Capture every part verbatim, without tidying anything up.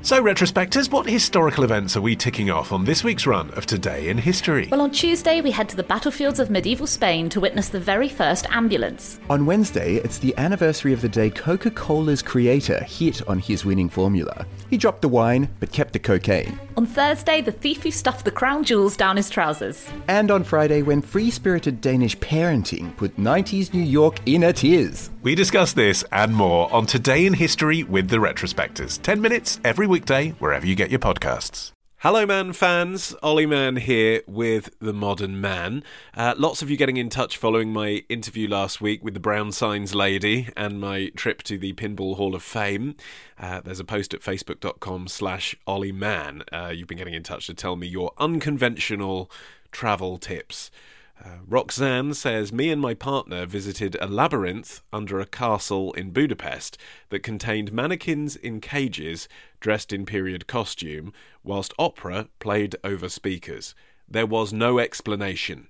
So, retrospectors, what historical events are we ticking off on this week's run of Today in History? Well, on Tuesday, we head to the battlefields of medieval Spain to witness the very first ambulance. On Wednesday, it's the anniversary of the day Coca-Cola's creator hit on his winning formula. He dropped the wine, but kept the cocaine. On Thursday, the thief who stuffed the crown jewels down his trousers. And on Friday, when free-spirited Danish parenting put nineties New York in a tears. We discuss this and more on Today in History with the Retrospectors. Ten minutes every weekday, wherever you get your podcasts. Hello, Man fans. Ollie Mann here with The Modern Man. Uh, lots of you getting in touch following my interview last week with the Brown Signs lady and my trip to the Pinball Hall of Fame. Uh, there's a post at facebook.com slash Ollie Mann. Uh, you've been getting in touch to tell me your unconventional travel tips. Uh, Roxanne says, me and my partner visited a labyrinth under a castle in Budapest that contained mannequins in cages dressed in period costume, whilst opera played over speakers. There was no explanation.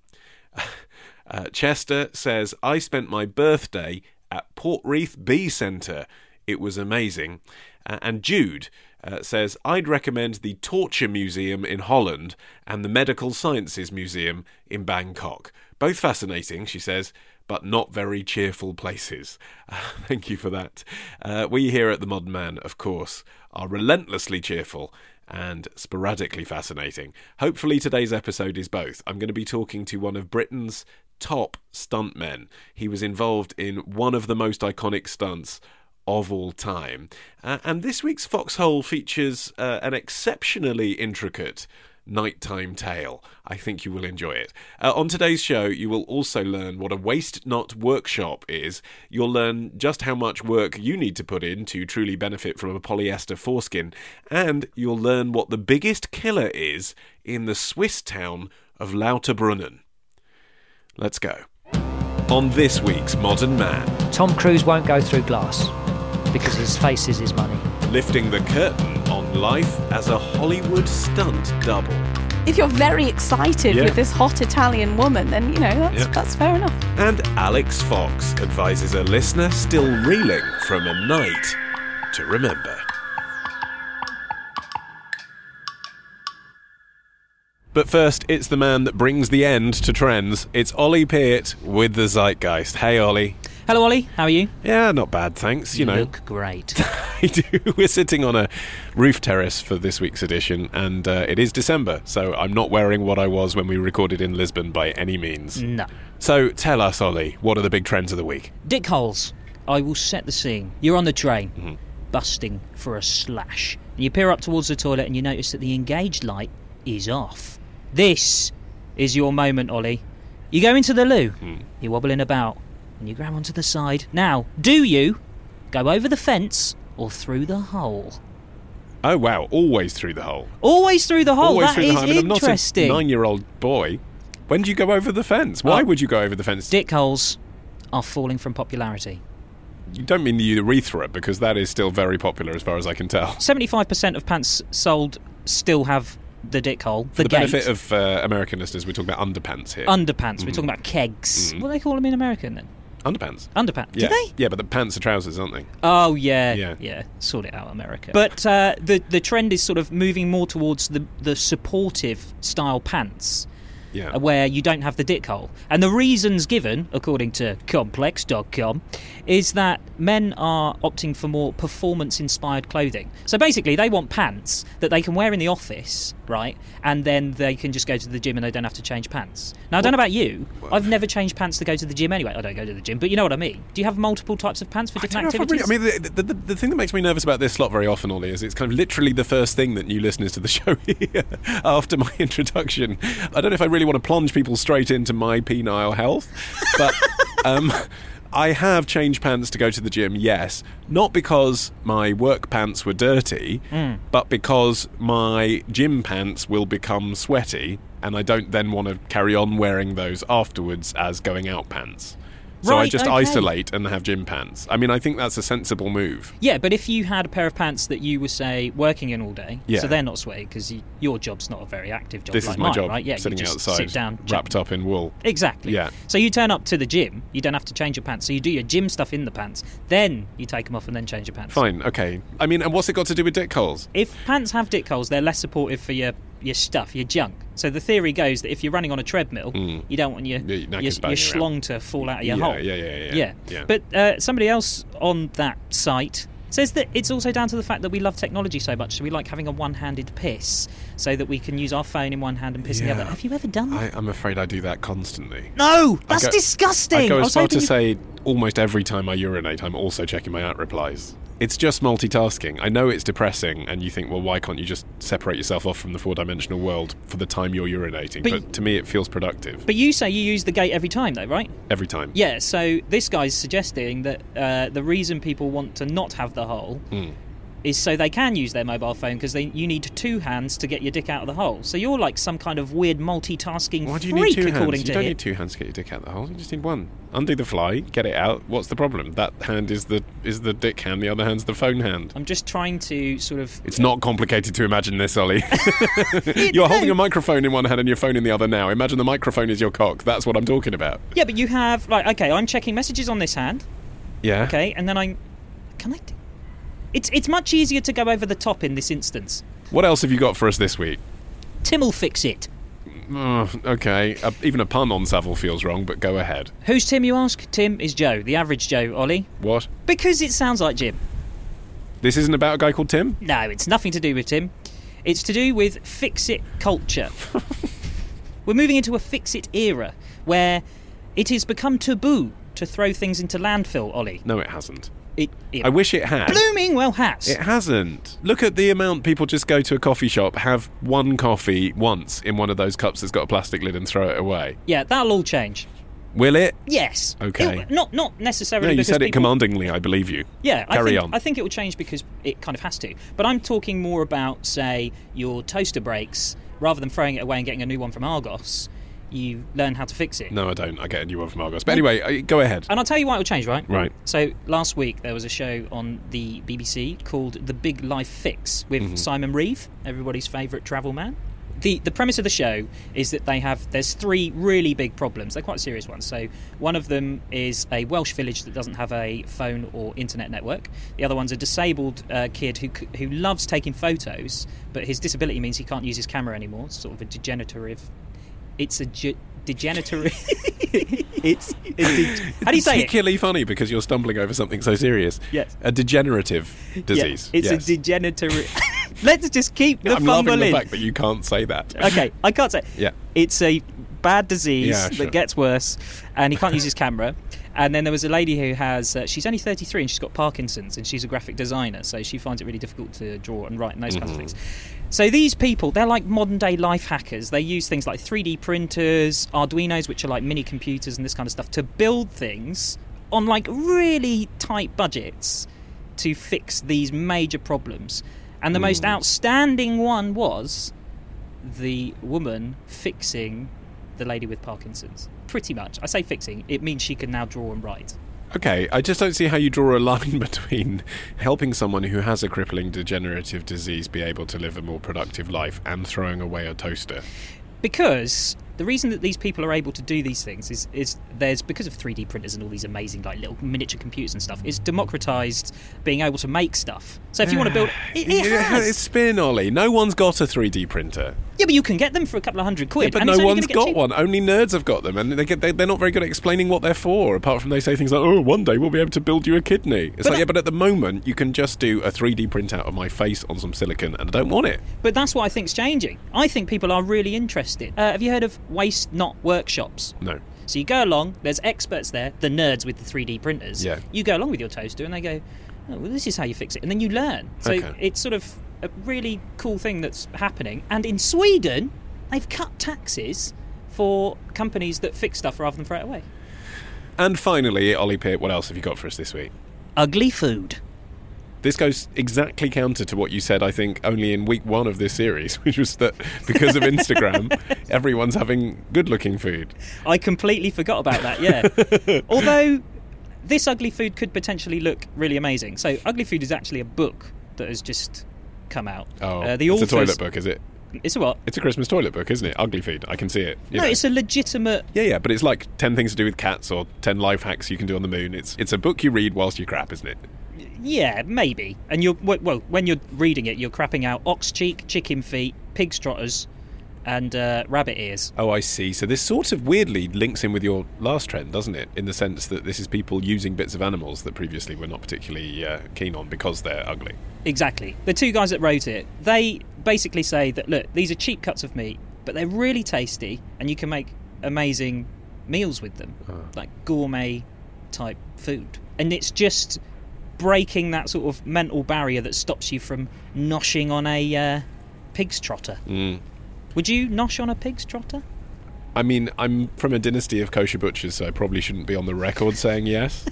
uh, Chester says, I spent my birthday at Portreath Bee Centre. It was amazing. Uh, and Jude Uh, says, I'd recommend the Torture Museum in Holland and the Medical Sciences Museum in Bangkok. Both fascinating, she says, but not very cheerful places. Uh, thank you for that. Uh, we here at The Modern Man, of course, are relentlessly cheerful and sporadically fascinating. Hopefully today's episode is both. I'm going to be talking to one of Britain's top stuntmen. He was involved in one of the most iconic stunts of all time. Uh, and this week's Foxhole features uh, an exceptionally intricate nighttime tale. I think you will enjoy it. Uh, on today's show, you will also learn what a waste not workshop is. You'll learn just how much work you need to put in to truly benefit from a polyester foreskin. And you'll learn what the biggest killer is in the Swiss town of Lauterbrunnen. Let's go. On this week's Modern Man, Tom Cruise won't go through glass because his face is his money. Lifting the curtain on life as a Hollywood stunt double. If you're very excited Yeah. with this hot Italian woman, then, you know, that's, Yeah. that's fair enough. And Alex Fox advises a listener still reeling from a night to remember. But first, it's the man that brings the end to trends. It's Ollie Peart with the Zeitgeist. Hey, Ollie. Hello, Ollie. How are you? Yeah, not bad, thanks. You, You know, look great. I do. We're sitting on a roof terrace for this week's edition, and uh, it is December, so I'm not wearing what I was when we recorded in Lisbon by any means. No. So tell us, Ollie, what are the big trends of the week? Dick holes. I will set the scene. You're on the train, Mm-hmm. busting for a slash. And you peer up towards the toilet and you notice that the engaged light is off. This is your moment, Ollie. You go into the loo, Mm. you're wobbling about, and you grab onto the side. Now, do you go over the fence or through the hole? Oh, wow, always through the hole. Always through the hole. Always That through is the hole. I mean, I'm not interesting. a nine-year-old boy. When do you go over the fence? Why Oh. would you go over the fence? Dick holes are falling from popularity. You don't mean the urethra, because that is still very popular as far as I can tell. seventy-five percent of pants sold still have the dick hole, For the, the gate. benefit of uh, American listeners, we're talking about underpants here. Underpants. We're talking about kegs. Mm. What do they call them in American then? underpants. Underpants. Yeah. Do they? Yeah, but the pants are trousers, aren't they? Oh yeah, Yeah. yeah. Sort it out, America. But uh, the the trend is sort of moving more towards the the supportive style pants. Yeah. uh, Where you don't have the dick hole. And the reasons given, according to complex dot com, is that men are opting for more performance-inspired clothing. So basically, they want pants that they can wear in the office, right? And then they can just go to the gym and they don't have to change pants. Now, I don't know about you. I've never changed pants to go to the gym anyway. I don't go to the gym, but you know what I mean. Do you have multiple types of pants for I different don't know if I, activities? really, I mean, the, the, the thing that makes me nervous about this slot very often, Ollie, is it's kind of literally the first thing that new listeners to the show hear after my introduction. I don't know if I really want to plunge people straight into my penile health, but um, I have changed pants to go to the gym, yes. Not because my work pants were dirty, Mm. but because my gym pants will become sweaty, and I don't then want to carry on wearing those afterwards as going out pants. So I Right, just okay. isolate and have gym pants. I mean, I think that's a sensible move. Yeah, but if you had a pair of pants that you were, say, working in all day, Yeah. so they're not sweaty because you, your job's not a very active job This like is my mine, job, right? Yeah, sitting you just outside, sit down, wrapped up in wool. Exactly. Yeah. So you turn up to the gym, you don't have to change your pants. So you do your gym stuff in the pants, then you take them off and then change your pants. Fine, okay. I mean, and what's it got to do with dick holes? If pants have dick holes, they're less supportive for your, your stuff, your junk. So the theory goes that if you're running on a treadmill, you don't want your, Yeah, your your, knackers your banging schlong to fall out of your yeah, hole. yeah, yeah, yeah, Yeah. yeah. But uh, somebody else on that site says that it's also down to the fact that we love technology so much, so we like having a one-handed piss so that we can use our phone in one hand and piss in the Yeah. other. Have you ever done that? I, I'm afraid I do that constantly. No! That's I go- disgusting! I go as was far to hoping you- say almost every time I urinate, I'm also checking my at replies. It's just multitasking. I know it's depressing, and you think, well, why can't you just separate yourself off from the four-dimensional world for the time you're urinating? But But, y- to me, it feels productive But you say you use the gate every time, though, right? every time. Yeah, so this guy's suggesting that uh, the reason people want to not have the hole Mm. is so they can use their mobile phone because you need two hands to get your dick out of the hole. So you're like some kind of weird multitasking Why do you freak, need two according hands? to You don't him. need two hands to get your dick out the hole. You just need one. Undo the fly, get it out. What's the problem? That hand is the is the dick hand. The other hand's the phone hand. I'm just trying to sort of... It's not complicated to imagine this, Ollie. You're holding a microphone in one hand and your phone in the other now. Imagine the microphone is your cock. That's what I'm talking about. Yeah, but you have... Like, okay, I'm checking messages on this hand, Yeah. okay, and then I'm... Can I... Do... It's, it's much easier to go over the top in this instance. What else have you got for us this week? Tim will fix it. Oh, okay. Uh, even a pun on Savile feels wrong, but go ahead. Who's Tim, you ask? Tim is Joe, the average Joe, Ollie. What? Because it sounds like Jim. This isn't about a guy called Tim? No, it's nothing to do with Tim. It's to do with fix-it culture. We're moving into a fix-it era where it has become taboo to throw things into landfill, Ollie. No, it hasn't. It, it I wish it had. blooming well has. It hasn't. Look at the amount people just go to a coffee shop, have one coffee once in one of those cups that's got a plastic lid and throw it away. Yeah, that'll all change. Will it? Yes. Okay. It- not not necessarily No, you because said it people- commandingly, I believe you. Yeah, I Carry think, on. I think it will change because it kind of has to. But I'm talking more about, say, your toaster breaks. Rather than throwing it away and getting a new one from Argos, you learn how to fix it. No, I don't. I get a new one from Argos. But anyway, uh, go ahead. And I'll tell you why it will change, right? Right. So last week there was a show on the B B C called The Big Life Fix with Mm-hmm. Simon Reeve, everybody's favourite travel man. The the premise of the show is that they have there's three really big problems. They're quite serious ones. So one of them is a Welsh village that doesn't have a phone or internet network. The other one's a disabled uh, kid who c- who loves taking photos, but his disability means he can't use his camera anymore. It's sort of a degenerative. It's a ge- degenerative. it's a de- how do you say it? Particularly funny because you're stumbling over something so serious. Yes. A degenerative disease. Yeah, it's yes. a degenerative. Let's just keep the I'm fumble loving the in. fact that you can't say that. Okay, I can't say. Yeah. It's a bad disease Yeah, sure. that gets worse, and he can't use his camera. And then there was a lady who has, uh, she's only thirty-three and she's got Parkinson's, and she's a graphic designer, so she finds it really difficult to draw and write and those kinds of Mm-hmm. things. So these people, they're like modern day life hackers. They use things like three D printers, Arduinos, which are like mini computers and this kind of stuff, to build things on like really tight budgets to fix these major problems. And the most outstanding one was the woman fixing the lady with Parkinson's. Pretty much. I say fixing, it means she can now draw and write. Okay, I just don't see how you draw a line between helping someone who has a crippling degenerative disease be able to live a more productive life and throwing away a toaster. Because the reason that these people are able to do these things is, is there's because of three D printers and all these amazing like little miniature computers and stuff, it's democratized being able to make stuff. So if you want to build it, it Yeah, has. It's spin, Ollie. No one's got a three D printer. Yeah, but you can get them for a couple of hundred quid. But and no it's only one's gonna get got cheaper. one. Only nerds have got them, and they get, they, they're not very good at explaining what they're for. Apart from they say things like, "Oh, one day we'll be able to build you a kidney." It's But like, I- yeah, but at the moment you can just do a three D print out of my face on some silicon, and I don't want it. But that's what I think's changing. I think people are really interested. Uh, have you heard of Waste Not workshops? No. So you go along, there's experts there, the nerds with the three D printers. Yeah. You go along with your toaster and they go, oh, well, this is how you fix it. And then you learn. So Okay. it's sort of a really cool thing that's happening. And in Sweden, they've cut taxes for companies that fix stuff rather than throw it away. And finally, Ollie Pitt, what else have you got for us this week? Ugly food. This goes exactly counter to what you said, I think, only in week one of this series, which was that because of Instagram, everyone's having good-looking food. I completely forgot about that, yeah. Although, this ugly food could potentially look really amazing. So, Ugly Food is actually a book that has just come out. Oh, uh, the it's authors, a toilet book, is it? It's a what? It's a Christmas toilet book, isn't it? Ugly Food. I can see it. You No, know. it's a legitimate... Yeah, yeah, but it's like ten things to do with cats or ten life hacks you can do on the moon. It's it's a book you read whilst you crap, isn't it? Yeah, maybe. And you're well, when you're reading it, you're crapping out ox cheek, chicken feet, pig trotters, and uh, rabbit ears. Oh, I see. So this sort of weirdly links in with your last trend, doesn't it? In the sense that this is people using bits of animals that previously were not particularly uh, keen on because they're ugly. Exactly. The two guys that wrote it, they basically say that, look, these are cheap cuts of meat, but they're really tasty, and you can make amazing meals with them, Oh. like gourmet type food. And it's just breaking that sort of mental barrier that stops you from noshing on a uh, pig's trotter. Mm. Would you nosh on a pig's trotter? I mean, I'm from a dynasty of kosher butchers, so I probably shouldn't be on the record saying yes.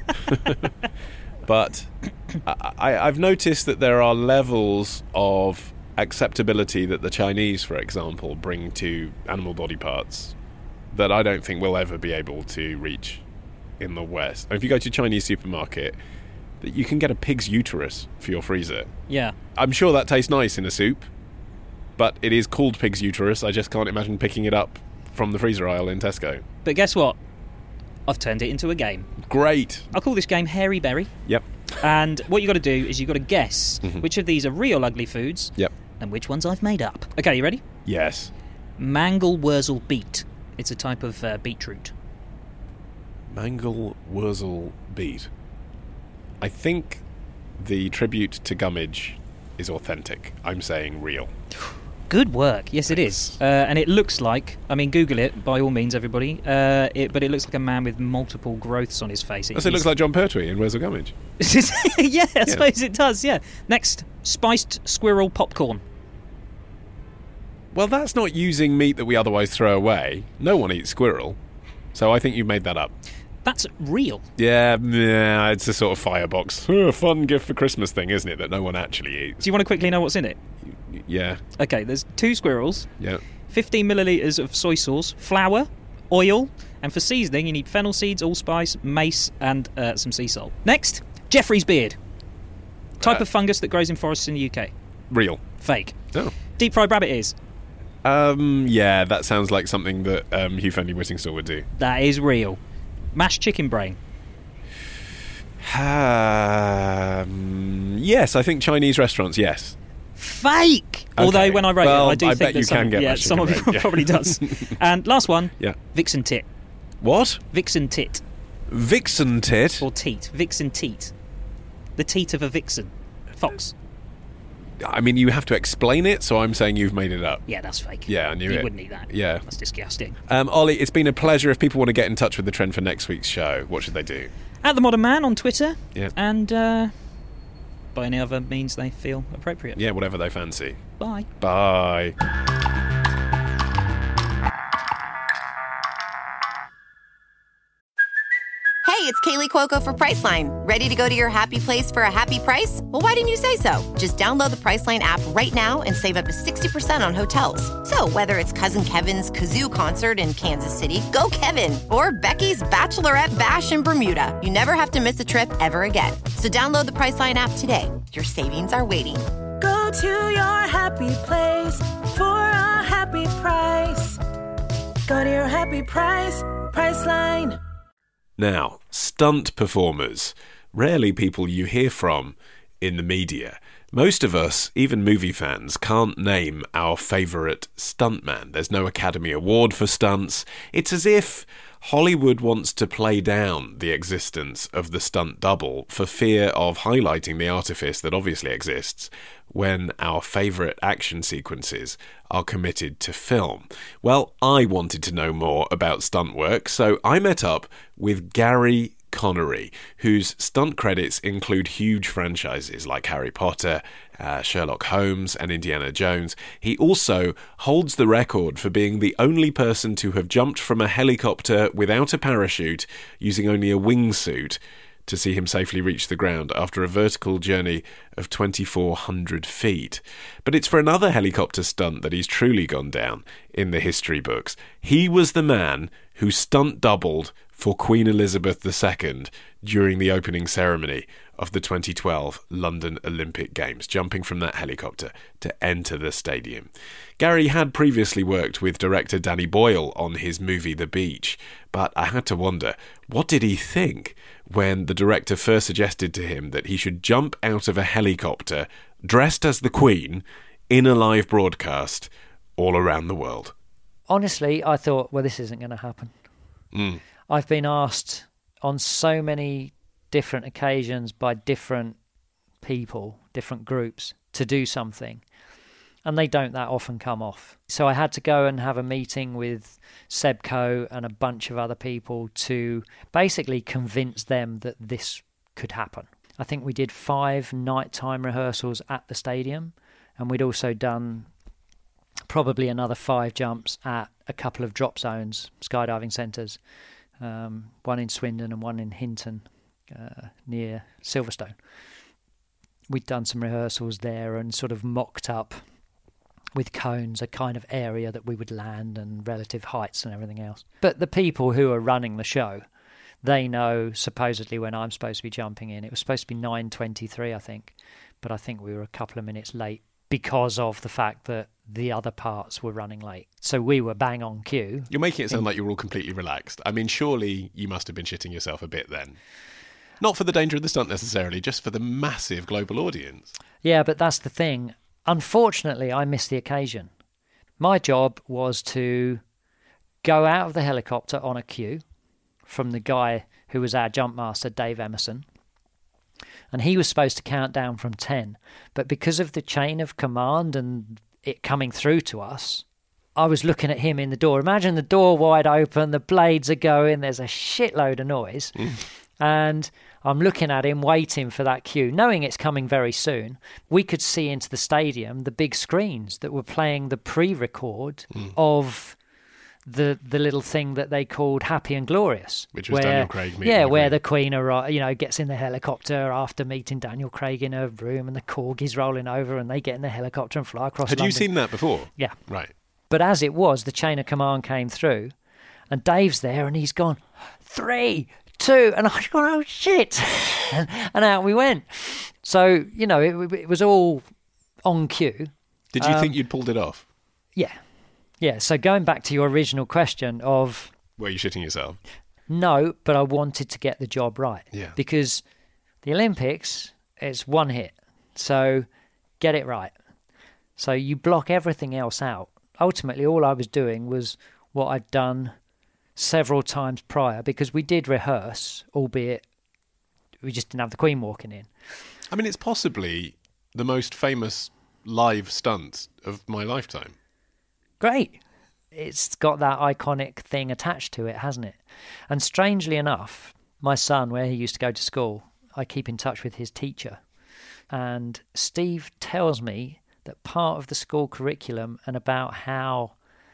But I, I, I've noticed that there are levels of acceptability that the Chinese, for example, bring to animal body parts that I don't think we'll ever be able to reach in the West. If you go to a Chinese supermarket, you can get a pig's uterus for your freezer. Yeah. I'm sure that tastes nice in a soup, but it is called pig's uterus. I just can't imagine picking it up from the freezer aisle in Tesco. But guess what? I've turned it into a game. Great. I'll call this game Hairy Berry. Yep. And what you got to do is you've got to guess Mhm. which of these are real ugly foods Yep. and which ones I've made up. Okay, you ready? Yes. Mangel wurzel beet. It's a type of uh, beetroot. Mangel wurzel beet. I think the tribute to Gummidge is authentic. I'm saying real. Good work. Yes, it is. Uh, and it looks like, I mean, Google it, by all means, everybody. Uh, it, but it looks like a man with multiple growths on his face. Does it look like John Pertwee in Wurzel Gummidge? yeah, I suppose it does, yeah. Next, spiced squirrel popcorn. Well, that's not using meat that we otherwise throw away. No one eats squirrel. So I think you've made that up. That's real. Yeah, yeah, it's a sort of firebox. Oh, fun gift for Christmas thing, isn't it, that no one actually eats? Do you want to quickly know what's in it? Yeah, Okay, there's two squirrels, yeah. fifteen millilitres of soy sauce, flour, oil, and for seasoning you need fennel seeds, allspice, mace, and uh, some sea salt. Next, Jeffrey's beard. Type Uh, of fungus that grows in forests in the U K. Real. Fake. Oh. Deep fried rabbit ears. Um, yeah, that sounds like something that um, Hugh Fenley Whittingstall would do. That is real. Mashed chicken brain. Um, yes, I think Chinese restaurants, yes. Fake! Although when I wrote Well, it, I do I think bet that you some, can get yeah, mashed some of chicken people brain, yeah. probably does. And last one, Yeah. vixen tit. What? Vixen tit. Vixen tit? Or teat. Vixen teat. The teat of a vixen. Fox. I mean, you have to explain it, so I'm saying you've made it up. Yeah, that's fake. Yeah, I knew you it. wouldn't eat that. Yeah. That's disgusting. Um, Ollie, it's been a pleasure. If people want to get in touch with the trend for next week's show, what should they do? At The Modern Man on Twitter. Yeah. And uh, by any other means they feel appropriate. Yeah, whatever they fancy. Bye. Bye. Hey, it's Kaylee Cuoco for Priceline. Ready to go to your happy place for a happy price? Well, why didn't you say so? Just download the Priceline app right now and save up to sixty percent on hotels. So whether it's Cousin Kevin's Kazoo Concert in Kansas City, go Kevin, or Becky's Bachelorette Bash in Bermuda, you never have to miss a trip ever again. So download the Priceline app today. Your savings are waiting. Go to your happy place for a happy price. Go to your happy price, Priceline. Now, stunt performers. Rarely people you hear from in the media. Most of us, even movie fans, can't name our favourite stuntman. There's no Academy Award for stunts. It's as if Hollywood wants to play down the existence of the stunt double for fear of highlighting the artifice that obviously exists when our favourite action sequences are committed to film. Well, I wanted to know more about stunt work, so I met up with Gary Connery, whose stunt credits include huge franchises like Harry Potter, uh, Sherlock Holmes and Indiana Jones. He also holds the record for being the only person to have jumped from a helicopter without a parachute using only a wingsuit to see him safely reach the ground after a vertical journey of twenty-four hundred feet. But it's for another helicopter stunt that he's truly gone down in the history books. He was the man who stunt doubled for Queen Elizabeth the Second during the opening ceremony of the twenty twelve London Olympic Games, jumping from that helicopter to enter the stadium. Gary had previously worked with director Danny Boyle on his movie The Beach, but I had to wonder, what did he think when the director first suggested to him that he should jump out of a helicopter dressed as the Queen in a live broadcast all around the world? Honestly, I thought, well, this isn't going to happen. Mm. I've been asked on so many different occasions by different people, different groups, to do something, and they don't that often come off. So I had to go and have a meeting with Sebco and a bunch of other people to basically convince them that this could happen. I think we did five nighttime rehearsals at the stadium, and we'd also done probably another five jumps at a couple of drop zones, skydiving centres, um, one in Swindon and one in Hinton, uh, near Silverstone. We'd done some rehearsals there and sort of mocked up with cones a kind of area that we would land and relative heights and everything else. But the people who are running the show, they know supposedly when I'm supposed to be jumping in. It was supposed to be nine twenty-three, I think, but I think we were a couple of minutes late because of the fact that the other parts were running late. So we were bang on cue. You're making it sound like you're all completely relaxed. I mean, surely you must have been shitting yourself a bit then. Not for the danger of the stunt necessarily, just for the massive global audience. Yeah, but that's the thing. Unfortunately, I missed the occasion. My job was to go out of the helicopter on a cue from the guy who was our jump master, Dave Emerson. And he was supposed to count down from ten. But because of the chain of command and it coming through to us, I was looking at him in the door. Imagine the door wide open, the blades are going, there's a shitload of noise. Mm. And I'm looking at him, waiting for that cue, knowing it's coming very soon. We could see into the stadium the big screens that were playing the pre-record mm. of the the little thing that they called Happy and Glorious, which was where, Daniel Craig meeting yeah, the where Queen. the Queen, ar- you know, gets in the helicopter after meeting Daniel Craig in a room, and the corgi's rolling over, and they get in the helicopter and fly across. Had London. you seen that before? Yeah, right. But as it was, the chain of command came through, and Dave's there, and he's gone three, two, and I was going, oh shit, and, and out we went. So you know, it, it was all on cue. Did you um, think you'd pulled it off? Yeah. Yeah, so going back to your original question of... Were you shitting yourself? No, but I wanted to get the job right. Yeah. Because the Olympics, it's one hit. So get it right. So you block everything else out. Ultimately, all I was doing was what I'd done several times prior, because we did rehearse, albeit we just didn't have the Queen walking in. I mean, it's possibly the most famous live stunt of my lifetime. Great. It's got that iconic thing attached to it, hasn't it? And strangely enough, my son, where he used to go to school, I keep in touch with his teacher. And Steve tells me that part of the school curriculum and about how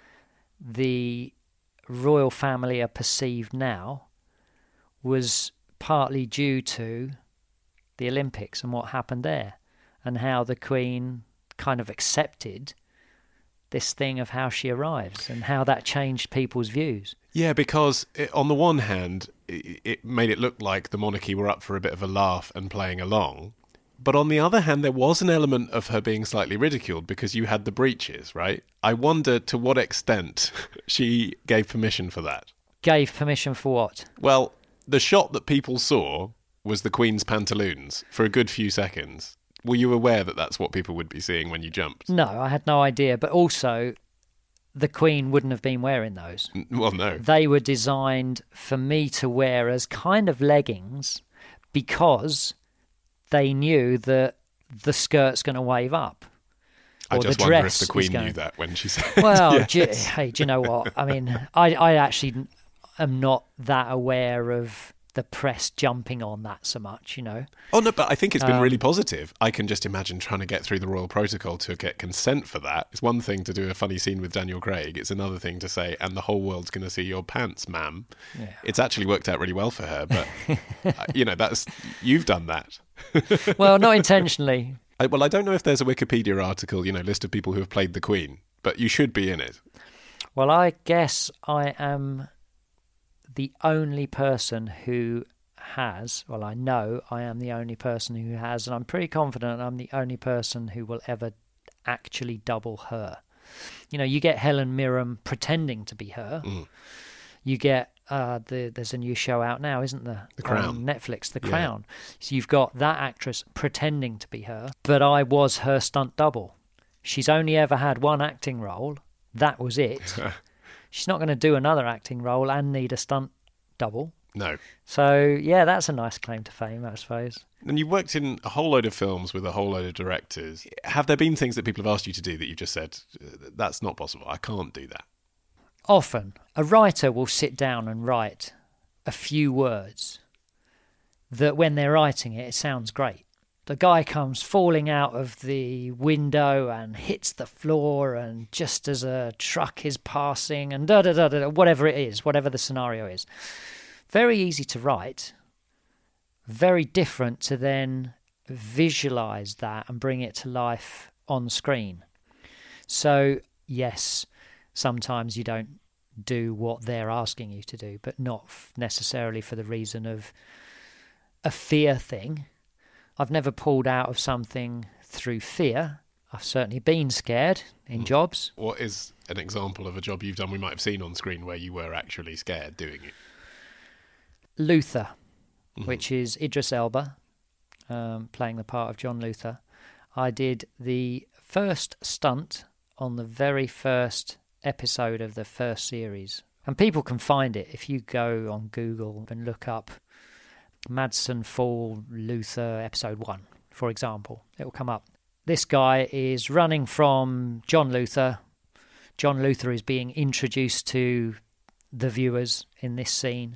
the royal family are perceived now was partly due to the Olympics and what happened there, and how the Queen kind of accepted this thing of how she arrives and how that changed people's views. Yeah, because it, on the one hand, it, it made it look like the monarchy were up for a bit of a laugh and playing along. But on the other hand, there was an element of her being slightly ridiculed because you had the breeches, right? I wonder to what extent she gave permission for that. Gave permission for what? Well, the shot that people saw was the Queen's pantaloons for a good few seconds. Were you aware that that's what people would be seeing when you jumped? No, I had no idea. But also, the Queen wouldn't have been wearing those. Well, no. They were designed for me to wear as kind of leggings because they knew that the skirt's going to wave up. I or just the wonder if dress the Queen is going... knew that when she said Well, yes. do you, hey, do you know what? I mean, I, I actually am not that aware of the press jumping on that so much, you know. Oh, no, but I think it's been Um, really positive. I can just imagine trying to get through the royal protocol to get consent for that. It's one thing to do a funny scene with Daniel Craig. It's another thing to say, and the whole world's going to see your pants, ma'am. Yeah. It's actually worked out really well for her, but, uh, you know, that's you've done that. Well, not intentionally. I, well, I don't know if there's a Wikipedia article, you know, list of people who have played the Queen, but you should be in it. Well, I guess I am the only person who has, well, I know I am the only person who has, and I'm pretty confident I'm the only person who will ever actually double her. You know, you get Helen Mirren pretending to be her. Mm. You get, uh, the there's a new show out now, isn't there? The Crown. On Netflix, The Yeah. Crown. So you've got that actress pretending to be her, but I was her stunt double. She's only ever had one acting role. That was it. She's not going to do another acting role and need a stunt double. No. So, yeah, that's a nice claim to fame, I suppose. And you've worked in a whole load of films with a whole load of directors. Have there been things that people have asked you to do that you've just said, that's not possible, I can't do that? Often, a writer will sit down and write a few words that when they're writing it, it sounds great. The guy comes falling out of the window and hits the floor, and just as a truck is passing, and da da da da, whatever it is, whatever the scenario is. Very easy to write, very different to then visualize that and bring it to life on screen. So, yes, sometimes you don't do what they're asking you to do, but not f- necessarily for the reason of a fear thing. I've never pulled out of something through fear. I've certainly been scared in Mm. jobs. What is an example of a job you've done we might have seen on screen where you were actually scared doing it? Luther, Mhm. which is Idris Elba, um, playing the part of John Luther. I did the first stunt on the very first episode of the first series. And people can find it if you go on Google and look up Madsen Fall Luther episode one, for example. It will come up. This guy is running from John Luther. John Luther is being introduced to the viewers in this scene.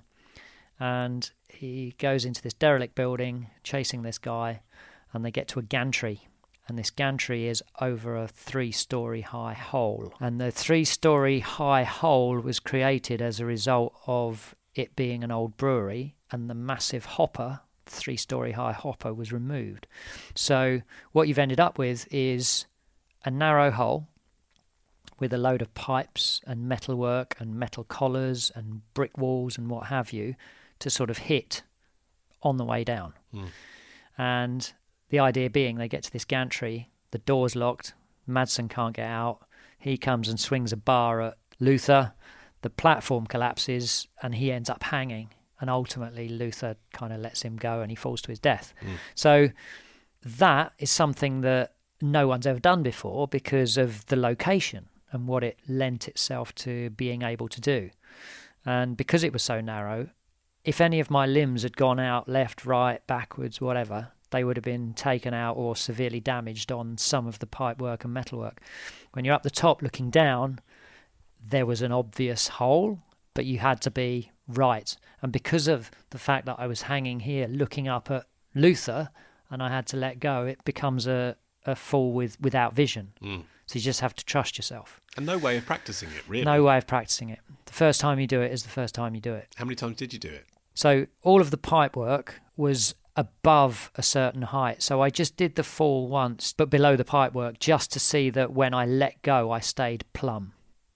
And he goes into this derelict building, chasing this guy, and they get to a gantry. And this gantry is over a three-storey high hole. And the three-storey high hole was created as a result of it being an old brewery, and the massive hopper, three-storey high hopper, was removed. So what you've ended up with is a narrow hole with a load of pipes and metalwork and metal collars and brick walls and what have you to sort of hit on the way down. Mm. And the idea being they get to this gantry, the door's locked, Madsen can't get out, he comes and swings a bar at Luther, the platform collapses and he ends up hanging, and ultimately Luther kind of lets him go and he falls to his death. Mm. So that is something that no one's ever done before because of the location and what it lent itself to being able to do. And because it was so narrow, if any of my limbs had gone out left, right, backwards, whatever, they would have been taken out or severely damaged on some of the pipework and metalwork. When you're up the top looking down, there was an obvious hole, but you had to be right. And because of the fact that I was hanging here looking up at Luther and I had to let go, it becomes a, a fall with, without vision. Mm. So you just have to trust yourself. And no way of practicing it, really. No way of practicing it. The first time you do it is the first time you do it. How many times did you do it? So all of the pipe work was above a certain height. So I just did the fall once, but below the pipe work, just to see that when I let go, I stayed plumb.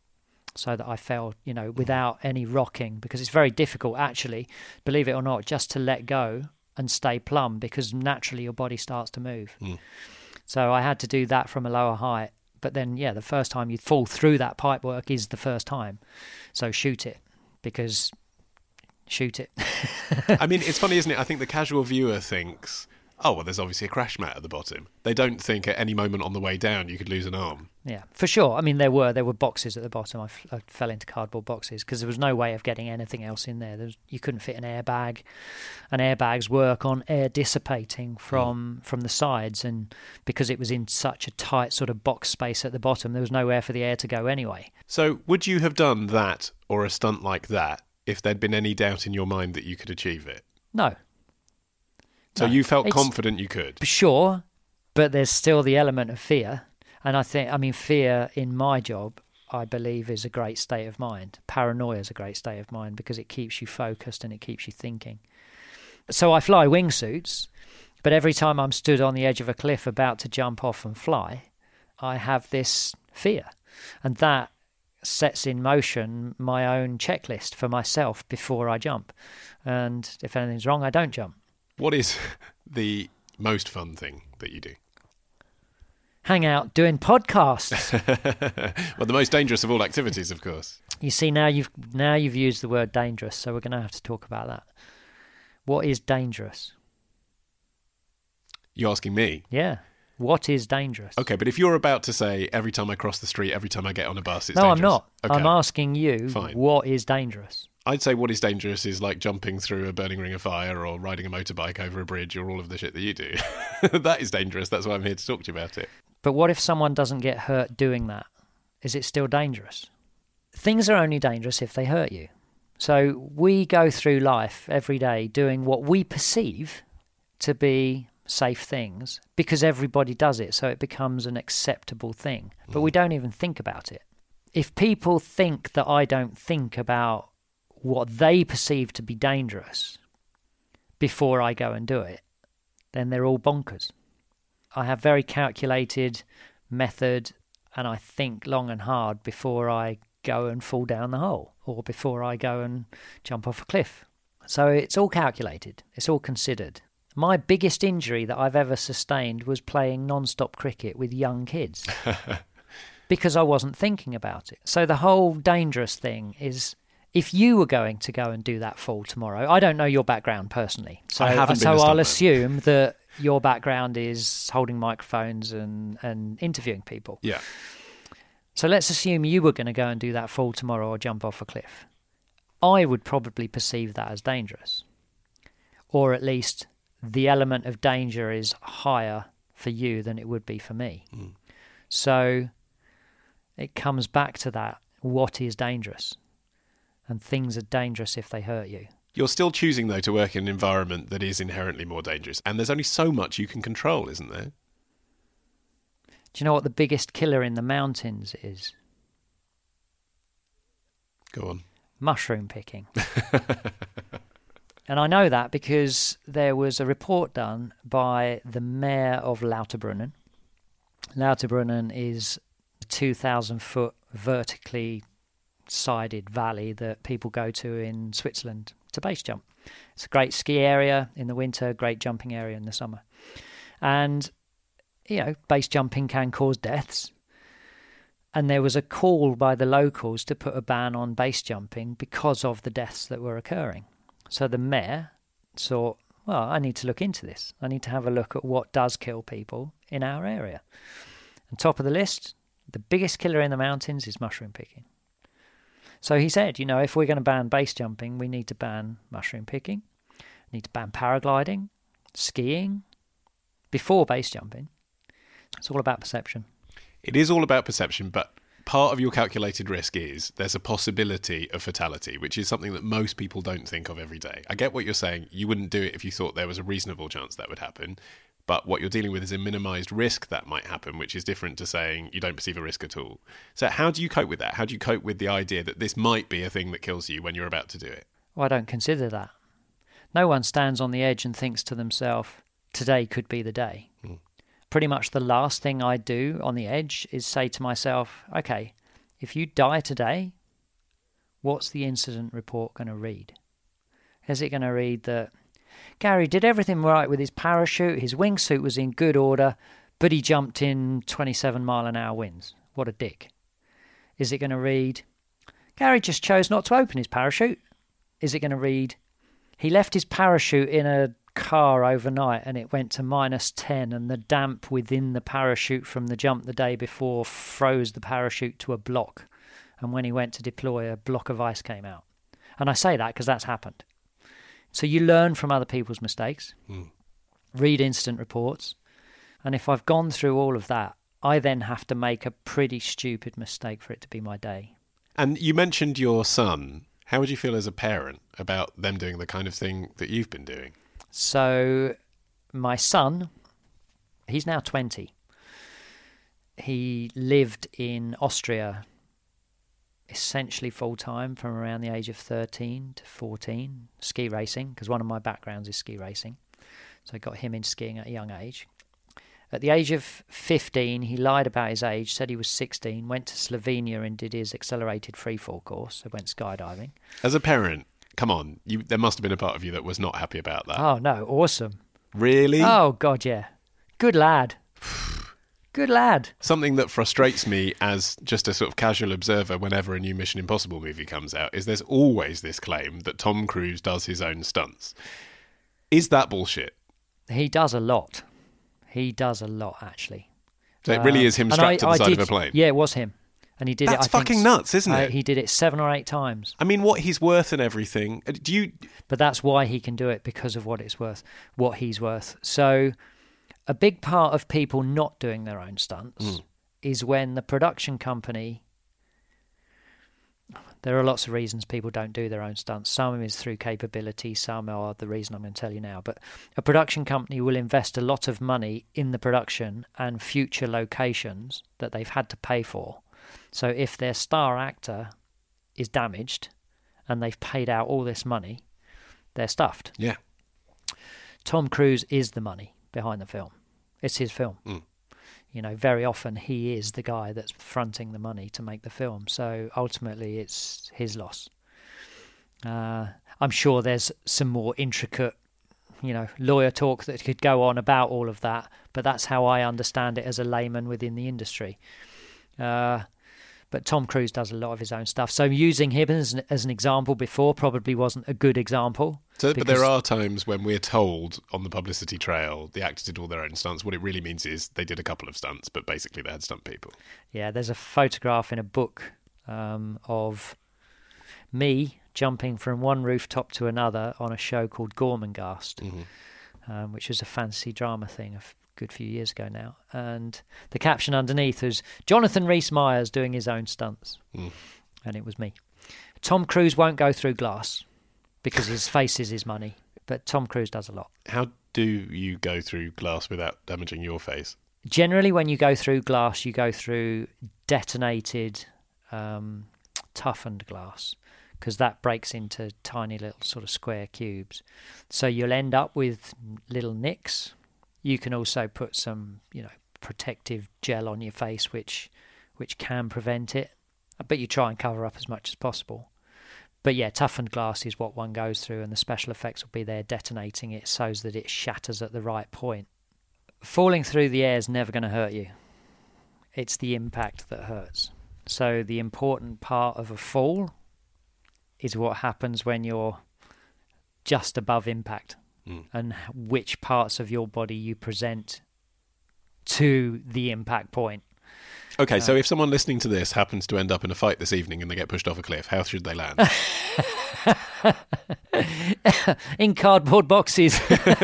So that I fell, you know, without any rocking, because it's very difficult, actually, believe it or not, just to let go and stay plumb, because naturally your body starts to move. Mm. So I had to do that from a lower height. But then, yeah, the first time you fall through that pipe work is the first time. So shoot it, because shoot it. I mean, it's funny, isn't it? I think the casual viewer thinks, oh, well, there's obviously a crash mat at the bottom. They don't think at any moment on the way down you could lose an arm. Yeah, for sure. I mean, there were there were boxes at the bottom. I, f- I fell into cardboard boxes because there was no way of getting anything else in there. there was, you couldn't fit an airbag. And airbags work on air dissipating from, mm. from the sides. And because it was in such a tight sort of box space at the bottom, there was nowhere for the air to go anyway. So would you have done that or a stunt like that if there'd been any doubt in your mind that you could achieve it? No. So No. you felt It's- confident you could? Sure, but there's still the element of fear. And I think, I mean, fear in my job, I believe, is a great state of mind. Paranoia is a great state of mind because it keeps you focused and it keeps you thinking. So I fly wingsuits, but every time I'm stood on the edge of a cliff about to jump off and fly, I have this fear. And that sets in motion my own checklist for myself before I jump. And if anything's wrong, I don't jump. What is the most fun thing that you do? Hang out doing podcasts. Well, the most dangerous of all activities, of course. You see, now you've now you've used the word dangerous, so we're going to have to talk about that. What is dangerous? You're asking me? Yeah. What is dangerous? Okay, but if you're about to say every time I cross the street, every time I get on a bus, it's no, dangerous. I'm not. Okay. I'm asking you, Fine. What is dangerous? I'd say what is dangerous is like jumping through a burning ring of fire or riding a motorbike over a bridge or all of the shit that you do. That is dangerous. That's why I'm here to talk to you about it. But what if someone doesn't get hurt doing that? Is it still dangerous? Things are only dangerous if they hurt you. So we go through life every day doing what we perceive to be safe things because everybody does it, so it becomes an acceptable thing. But we don't even think about it. If people think that I don't think about what they perceive to be dangerous before I go and do it, then they're all bonkers. I have very calculated method and I think long and hard before I go and fall down the hole or before I go and jump off a cliff. So it's all calculated. It's all considered. My biggest injury that I've ever sustained was playing non-stop cricket with young kids because I wasn't thinking about it. So the whole dangerous thing is, if you were going to go and do that fall tomorrow, I don't know your background personally, so, I haven't been so a I'll stuntman. assume that your background is holding microphones and, and interviewing people. Yeah. So let's assume you were going to go and do that fall tomorrow or jump off a cliff. I would probably perceive that as dangerous, or at least the element of danger is higher for you than it would be for me. Mm. So it comes back to that, what is dangerous? And things are dangerous if they hurt you. You're still choosing, though, to work in an environment that is inherently more dangerous. And there's only so much you can control, isn't there? Do you know what the biggest killer in the mountains is? Go on. Mushroom picking. And I know that because there was a report done by the mayor of Lauterbrunnen. Lauterbrunnen is a two thousand foot vertically sided valley that people go to in Switzerland to base jump. It's a great ski area in the winter, great jumping area in the summer. And, you know, base jumping can cause deaths. And there was a call by the locals to put a ban on base jumping because of the deaths that were occurring. So the mayor thought, well, I need to look into this. I need to have a look at what does kill people in our area. And top of the list, the biggest killer in the mountains is mushroom picking. So he said, you know, if we're going to ban base jumping, we need to ban mushroom picking, need to ban paragliding, skiing, before base jumping. It's all about perception. It is all about perception, but part of your calculated risk is there's a possibility of fatality, which is something that most people don't think of every day. I get what you're saying. You wouldn't do it if you thought there was a reasonable chance that would happen. But what you're dealing with is a minimised risk that might happen, which is different to saying you don't perceive a risk at all. So how do you cope with that? How do you cope with the idea that this might be a thing that kills you when you're about to do it? Well, I don't consider that. No one stands on the edge and thinks to themselves, today could be the day. Hmm. Pretty much the last thing I do on the edge is say to myself, okay, if you die today, what's the incident report going to read? Is it going to read that Gary did everything right with his parachute, his wingsuit was in good order, but he jumped in twenty-seven mile an hour winds? What a dick. Is it going to read, Gary just chose not to open his parachute? Is it going to read, he left his parachute in a car overnight and it went to minus ten and the damp within the parachute from the jump the day before froze the parachute to a block, and when he went to deploy, a block of ice came out? And I say that because that's happened. So you learn from other people's mistakes, Mm. read incident reports, and if I've gone through all of that, I then have to make a pretty stupid mistake for it to be my day. And you mentioned your son. How would you feel as a parent about them doing the kind of thing that you've been doing? So my son, he's now twenty. He lived in Austria essentially full-time from around the age of thirteen to fourteen, ski racing, because one of my backgrounds is ski racing. So I got him into skiing at a young age. At the age of fifteen, he lied about his age, said he was sixteen, went to Slovenia and did his accelerated freefall course, so went skydiving. As a parent, come on, you, there must have been a part of you that was not happy about that. Oh, no, awesome. Really? Oh, God, yeah. Good lad. Good lad. Something that frustrates me as just a sort of casual observer whenever a new Mission Impossible movie comes out is there's always this claim that Tom Cruise does his own stunts. Is that bullshit? He does a lot. He does a lot, actually. So it really Um, is him and strapped I- to the I side did- of a plane? Yeah, it was him. And he did That's it, I think, fucking nuts, isn't uh, it? He did it seven or eight times. I mean, what he's worth and everything. Uh, Do you... But that's why he can do it, because of what it's worth, what he's worth. So a big part of people not doing their own stunts Mm. is when the production company... There are lots of reasons people don't do their own stunts. Some is through capability, some are the reason I'm going to tell you now. But a production company will invest a lot of money in the production and future locations that they've had to pay for. So if their star actor is damaged and they've paid out all this money, they're stuffed. Yeah. Tom Cruise is the money behind the film. It's his film. Mm. You know, very often he is the guy that's fronting the money to make the film. So ultimately it's his loss. Uh, I'm sure there's some more intricate, you know, lawyer talk that could go on about all of that, but that's how I understand it as a layman within the industry. Uh, but Tom Cruise does a lot of his own stuff. So using him as an, as an example before probably wasn't a good example. So, but because- there are times when we're told on the publicity trail the actors did all their own stunts. What it really means is they did a couple of stunts, but basically they had stunt people. Yeah, there's a photograph in a book um, of me jumping from one rooftop to another on a show called Gormenghast, Mm-hmm. um, which was a fantasy drama thing a good few years ago now. And the caption underneath was Jonathan Rhys-Meyers doing his own stunts. Mm. And it was me. Tom Cruise won't go through glass because his face is his money, but Tom Cruise does a lot. How do you go through glass without damaging your face? Generally, when you go through glass, you go through detonated, um, toughened glass, because that breaks into tiny little sort of square cubes. So you'll end up with little nicks. You can also put some, you know, protective gel on your face, which which can prevent it. But you try and cover up as much as possible. But yeah, toughened glass is what one goes through, and the special effects will be there detonating it so that it shatters at the right point. Falling through the air is never going to hurt you. It's the impact that hurts. So the important part of a fall is what happens when you're just above impact, mm. and which parts of your body you present to the impact point. Okay, uh, so if someone listening to this happens to end up in a fight this evening and they get pushed off a cliff, how should they land? In cardboard boxes.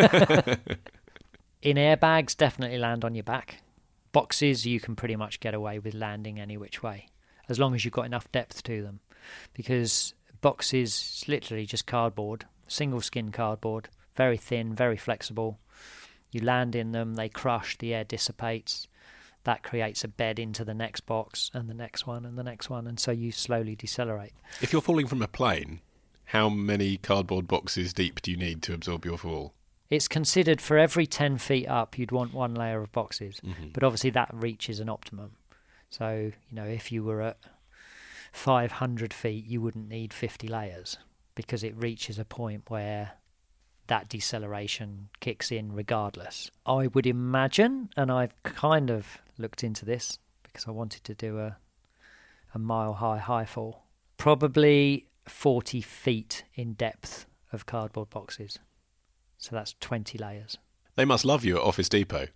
In airbags, definitely land on your back. Boxes, you can pretty much get away with landing any which way, as long as you've got enough depth to them. Because boxes, it's literally just cardboard, single skin cardboard, very thin, very flexible. You land in them, they crush, the air dissipates. That creates a bed into the next box and the next one and the next one, and so you slowly decelerate. If you're falling from a plane, how many cardboard boxes deep do you need to absorb your fall? It's considered for every ten feet up, you'd want one layer of boxes. Mm-hmm. But obviously that reaches an optimum. So, you know, if you were at five hundred feet, you wouldn't need fifty layers, because it reaches a point where that deceleration kicks in regardless. I would imagine, and I've kind of looked into this because I wanted to do a, a mile-high high fall, probably forty feet in depth of cardboard boxes. So that's twenty layers. They must love you at Office Depot.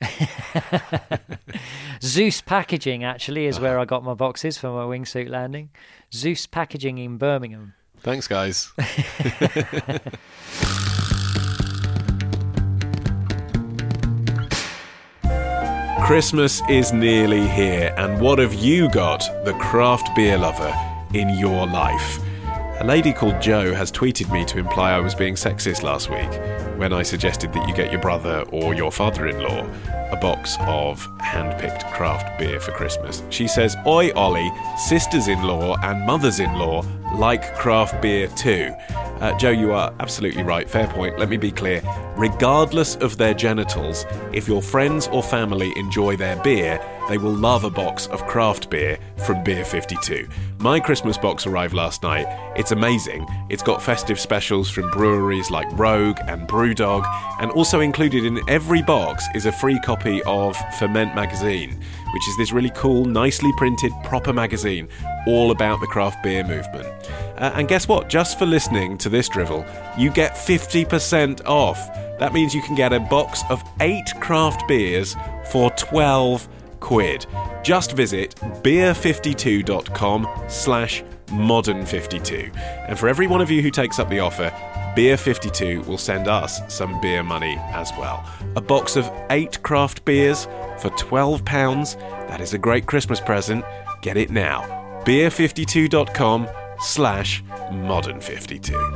Zeus Packaging, actually, is where I got my boxes for my wingsuit landing. Zeus Packaging in Birmingham. Thanks, guys. Christmas is nearly here, and what have you got, the craft beer lover, in your life? A lady called Jo has tweeted me to imply I was being sexist last week when I suggested that you get your brother or your father-in-law a box of hand-picked craft beer for Christmas. She says, "Oi, Ollie, sisters-in-law and mothers-in-law like craft beer too." Uh, Jo, you are absolutely right. Fair point. Let me be clear. Regardless of their genitals, if your friends or family enjoy their beer, they will love a box of craft beer from Beer fifty-two. My Christmas box arrived last night. It's amazing. It's got festive specials from breweries like Rogue and Brewdog, and also included in every box is a free copy of Ferment magazine, which is this really cool, nicely printed, proper magazine all about the craft beer movement. Uh, and guess what? Just for listening to this drivel, you get fifty percent off. That means you can get a box of eight craft beers for twelve quid. Just visit beer fifty-two dot com slash modern fifty-two. And for every one of you who takes up the offer, Beer fifty-two will send us some beer money as well. A box of eight craft beers for twelve pounds. That is a great Christmas present. Get it now. beer fifty-two dot com slash modern fifty-two.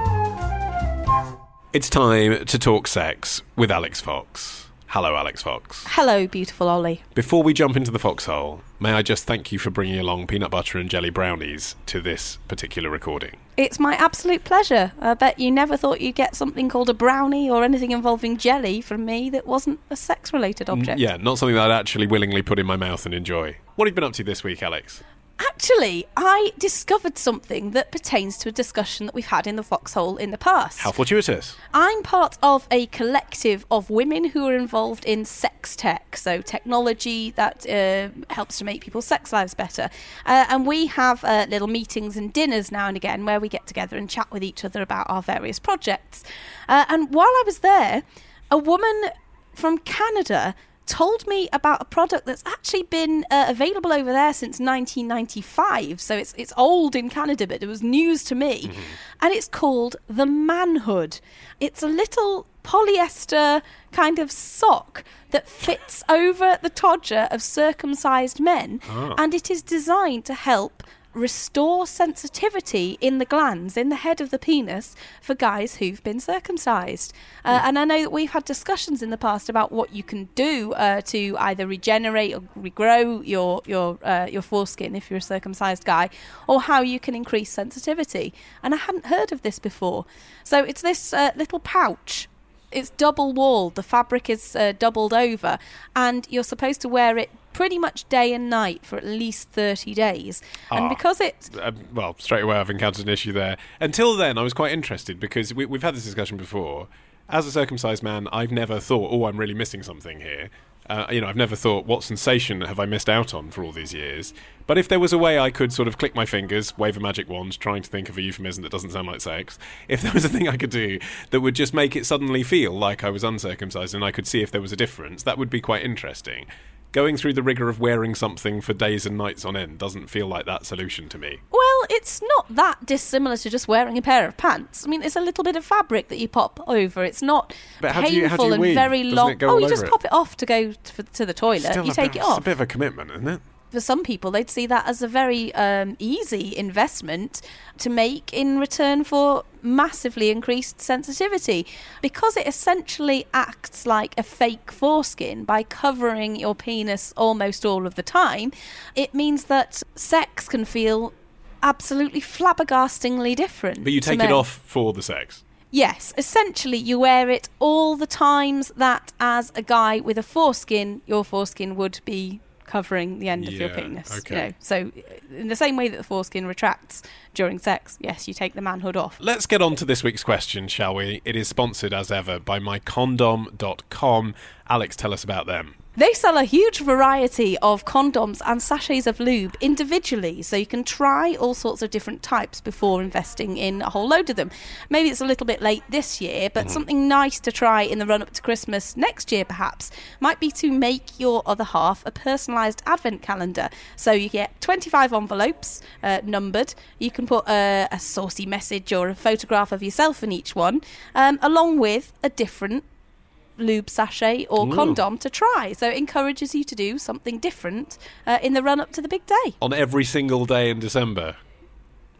It's time to talk sex with Alex Fox. Hello, Alex Fox. Hello, beautiful Ollie. Before we jump into the foxhole, may I just thank you for bringing along peanut butter and jelly brownies to this particular recording? It's my absolute pleasure. I bet you never thought you'd get something called a brownie or anything involving jelly from me that wasn't a sex-related object. Mm, yeah, not something that I'd actually willingly put in my mouth and enjoy. What have you been up to this week, Alex? Actually, I discovered something that pertains to a discussion that we've had in the Foxhole in the past. How fortuitous. I'm part of a collective of women who are involved in sex tech, so technology that uh, helps to make people's sex lives better. Uh, and we have uh, little meetings and dinners now and again where we get together and chat with each other about our various projects. Uh, and while I was there, a woman from Canada told me about a product that's actually been uh, available over there since nineteen ninety-five. So it's it's old in Canada, but it was news to me. Mm-hmm. And it's called the Manhood. It's a little polyester kind of sock that fits over the todger of circumcised men. Oh. And it is designed to help restore sensitivity in the glands in the head of the penis for guys who've been circumcised. Uh, mm. And I know that we've had discussions in the past about what you can do uh, to either regenerate or regrow your your uh, your foreskin if you're a circumcised guy, or how you can increase sensitivity. And I hadn't heard of this before. So it's this uh, little pouch. It's double walled. The fabric is uh, doubled over, and you're supposed to wear it pretty much day and night for at least thirty days. Oh, and because it... Uh, well, straight away I've encountered an issue there. Until then, I was quite interested because we, we've had this discussion before. As a circumcised man, I've never thought, oh, I'm really missing something here. Uh, you know, I've never thought, what sensation have I missed out on for all these years? But if there was a way I could sort of click my fingers, wave a magic wand, trying to think of a euphemism that doesn't sound like sex, if there was a thing I could do that would just make it suddenly feel like I was uncircumcised and I could see if there was a difference, that would be quite interesting. Going through the rigour of wearing something for days and nights on end doesn't feel like that solution to me. Well, it's not that dissimilar to just wearing a pair of pants. I mean, it's a little bit of fabric that you pop over. It's not but how painful do you, how do you and weave? very Doesn't long. it go oh, all you over just it? pop it off to go to, to the toilet. Still you take bit, it off. It's a bit of a commitment, isn't it? For some people, they'd see that as a very um, easy investment to make in return for massively increased sensitivity, because it essentially acts like a fake foreskin by covering your penis almost all of the time. It means that sex can feel absolutely flabbergastingly different. But you take it off for the sex? Yes, essentially you wear it all the times that, as a guy with a foreskin, your foreskin would be covering the end yeah, of your penis. Okay. You know, so in the same way that the foreskin retracts during sex, yes, you take the manhood off. Let's get on to this week's question, shall we? It is sponsored, as ever, by my condom dot com. Alex, tell us about them. They sell a huge variety of condoms and sachets of lube individually, so you can try all sorts of different types before investing in a whole load of them. Maybe it's a little bit late this year, but mm. something nice to try in the run-up to Christmas next year, perhaps, might be to make your other half a personalised advent calendar. So you get twenty-five envelopes, uh, numbered. You can put a, a saucy message or a photograph of yourself in each one, um, along with a different lube sachet or Ooh. condom to try. So it encourages you to do something different uh, in the run-up to the big day. On every single day in December?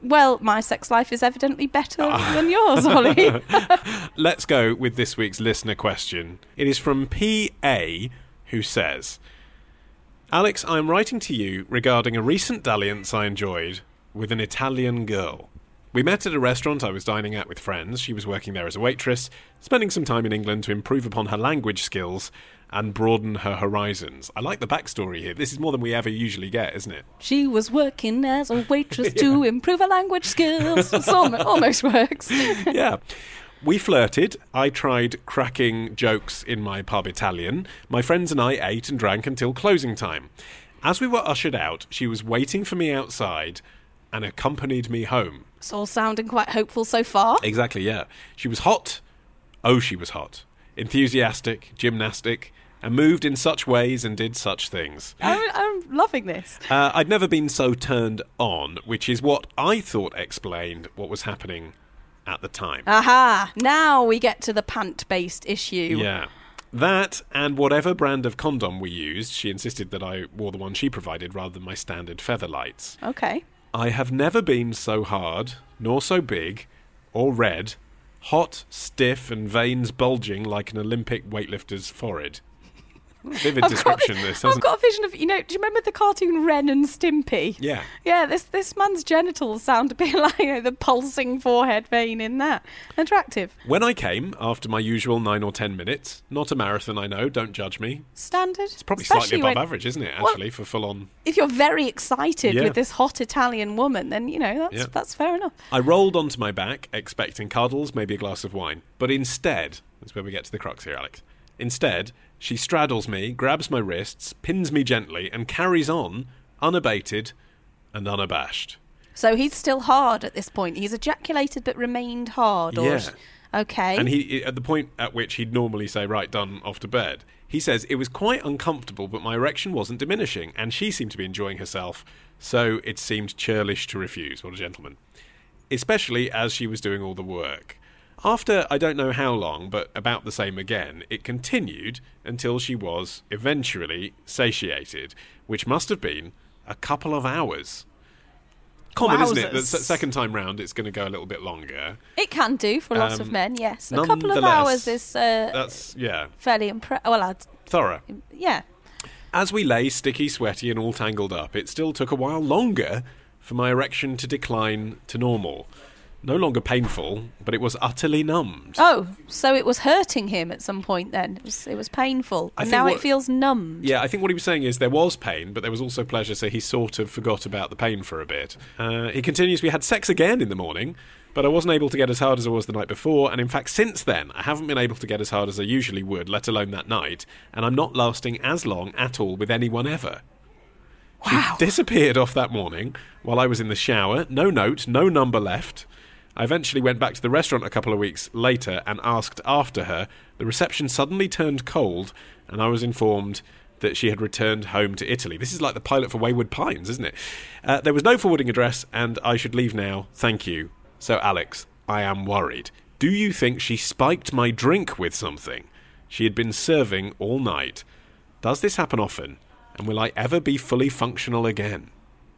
Well, my sex life is evidently better than yours, Ollie. Let's go with this week's listener question. It is from P A, who says, Alex, I'm writing to you regarding a recent dalliance I enjoyed with an Italian girl. We met at a restaurant I was dining at with friends. She was working there as a waitress, spending some time in England to improve upon her language skills and broaden her horizons. I like the backstory here. This is more than we ever usually get, isn't it? She was working as a waitress yeah. to improve her language skills. It almost, almost works. Yeah. We flirted. I tried cracking jokes in my pub Italian. My friends and I ate and drank until closing time. As we were ushered out, she was waiting for me outside and accompanied me home. It's all sounding quite hopeful so far. Exactly, yeah. She was hot. Oh, she was hot. Enthusiastic, gymnastic, and moved in such ways and did such things. I'm, I'm loving this. Uh, I'd never been so turned on, which is what I thought explained what was happening at the time. Aha! Now we get to the pant-based issue. Yeah. That, and whatever brand of condom we used, she insisted that I wore the one she provided rather than my standard Featherlights. Okay. I have never been so hard, nor so big, or red, hot, stiff, and veins bulging like an Olympic weightlifter's forehead. Vivid I've description, got, this, I've hasn't got a vision of, you know, do you remember the cartoon Ren and Stimpy? Yeah. Yeah, this this man's genitals sound a bit like, you know, the pulsing forehead vein in that. Attractive. When I came, after my usual nine or ten minutes, not a marathon, I know, don't judge me. Standard. It's probably Especially slightly above when, average, isn't it, well, actually, for full-on... If you're very excited Yeah. with this hot Italian woman, then, you know, that's Yeah. that's fair enough. I rolled onto my back, expecting cuddles, maybe a glass of wine. But instead, that's where we get to the crux here, Alex. Instead, she straddles me, grabs my wrists, pins me gently, and carries on, unabated and unabashed. So he's still hard at this point. He's ejaculated but remained hard. Or Yeah. Okay. And he, at the point at which he'd normally say, right, done, off to bed, he says, it was quite uncomfortable, but my erection wasn't diminishing, and she seemed to be enjoying herself, so it seemed churlish to refuse. What a gentleman. Especially as she was doing all the work. After, I don't know how long, but about the same again, it continued until she was eventually satiated, which must have been a couple of hours. Common, isn't it? The Wowzers. s- second time round, it's going to go a little bit longer. It can do for lots Um, of men, yes. A couple of nonetheless, hours is uh, That's, yeah, fairly impressive. Well, I'd, thorough. yeah. As we lay sticky, sweaty, and all tangled up, it still took a while longer for my erection to decline to normal. No longer painful, but it was utterly numbed. Oh, so it was hurting him at some point then. It was, it was painful. I And think now what- it feels numbed. Yeah, I think what he was saying is there was pain, but there was also pleasure, so he sort of forgot about the pain for a bit. Uh, he continues, we had sex again in the morning, but I wasn't able to get as hard as I was the night before, and in fact, since then, I haven't been able to get as hard as I usually would, let alone that night, and I'm not lasting as long at all with anyone ever. Wow. She disappeared off that morning while I was in the shower, no note, no number left. I eventually went back to the restaurant a couple of weeks later and asked after her. The reception suddenly turned cold, and I was informed that she had returned home to Italy. This is like the pilot for Wayward Pines, isn't it? Uh, there was no forwarding address, and I should leave now. Thank you. So, Alex, I am worried. Do you think she spiked my drink with something? She had been serving all night. Does this happen often? And will I ever be fully functional again?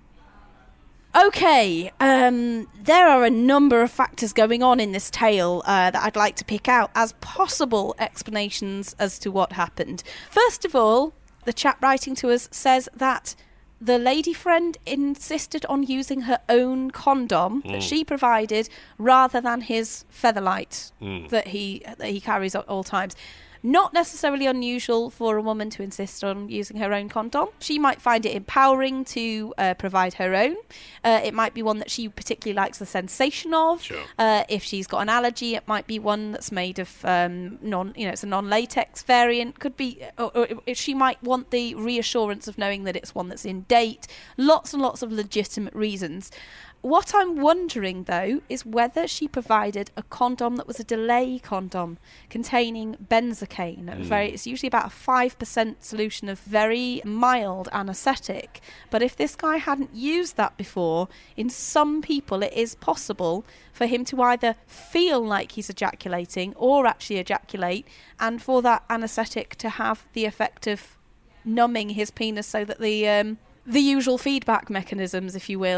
Okay, um, there are a number of factors going on in this tale uh, that I'd like to pick out as possible explanations as to what happened. First of all, the chap writing to us says that the lady friend insisted on using her own condom Mm. that she provided rather than his Featherlight Mm. that he that he carries at all times. Not necessarily unusual for a woman to insist on using her own condom. She might find it empowering to uh, provide her own. Uh, it might be one that she particularly likes the sensation of. Sure. Uh, if she's got an allergy, it might be one that's made of um, non, you know, it's a non-latex variant. Could be, or, or if she might want the reassurance of knowing that it's one that's in date. Lots and lots of legitimate reasons. What I'm wondering, though, is whether she provided a condom that was a delay condom containing benzocaine. Mm. Very, it's usually about a five percent solution of very mild anaesthetic. But if this guy hadn't used that before, in some people it is possible for him to either feel like he's ejaculating or actually ejaculate, and for that anaesthetic to have the effect of numbing his penis so that the um, the usual feedback mechanisms, if you will,